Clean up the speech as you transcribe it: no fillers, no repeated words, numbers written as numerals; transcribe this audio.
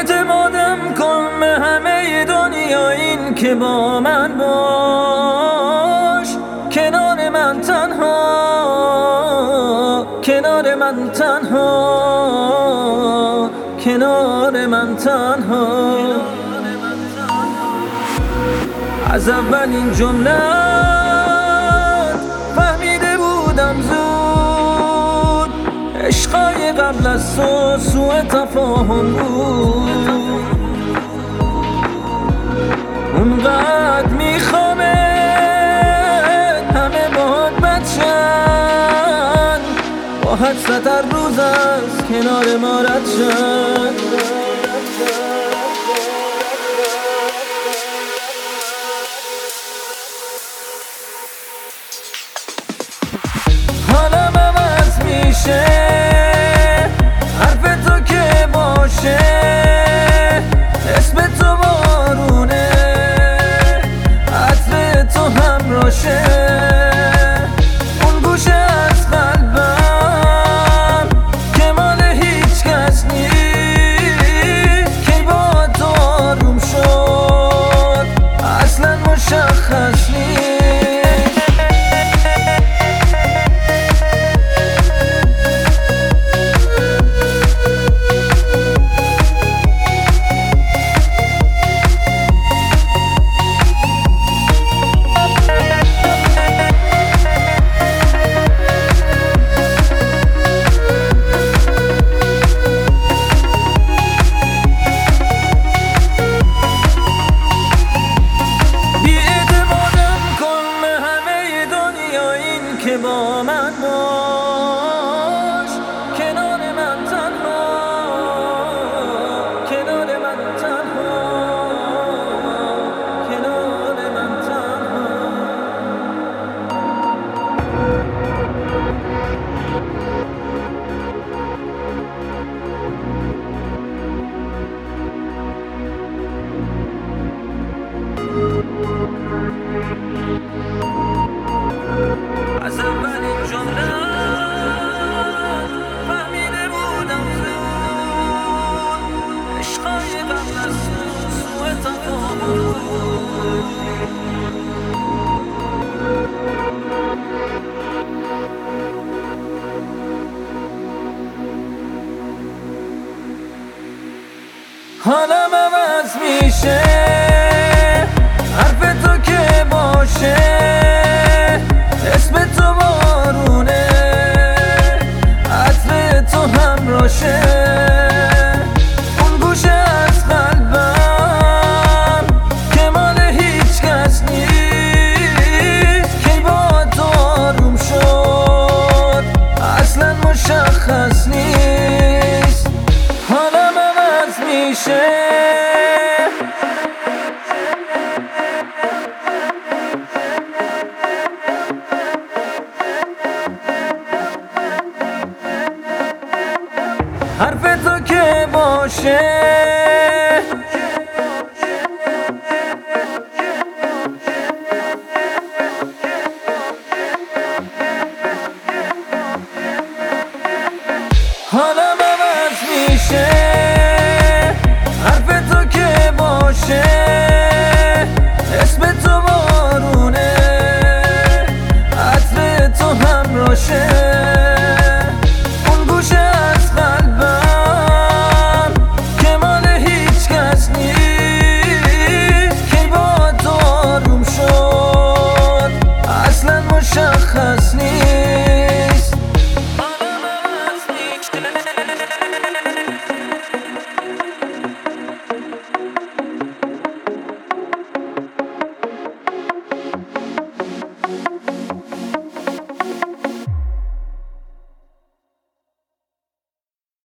اعتمادم کن به همه دنیا، این که با من باش، کنار من تنها، کنار من تنها، کنار من تنها. از اولین جمله فهمیده بودم زود، عشقای قبل از تو سوء تفاهم بود. اونقدر میخوامه همه باهات بچن، با حسرت هر روز از کنار ما رد شن. حالم عوض میشه، حرف تو که باشه، اسم تو بارونه، عطر تو همراشه. اون گوشه از قلبم که مال هیچ کس نیست، کی با تو آروم شد اصلا مشخص نیست. که با من باش، کنار من تنها، کنار من تنها، کنار من تنها. از اولین جمله فهمیده بودم زود، عشقای قبل از سوء تفاهم بود. حالم عوض میشه، حرف تو که باشه، اسم تو بارونه، عطر تو همراشه. اون گوشه از قلبم که مال هیچ کس نیست، کی با تو آروم شد اصلا مشخص نیست. حالم عوض میشه، حرف تو که باشه، حالم عوض میشه، حرف تو که باشه، اسم تو بارونه، عطر تو همراشه.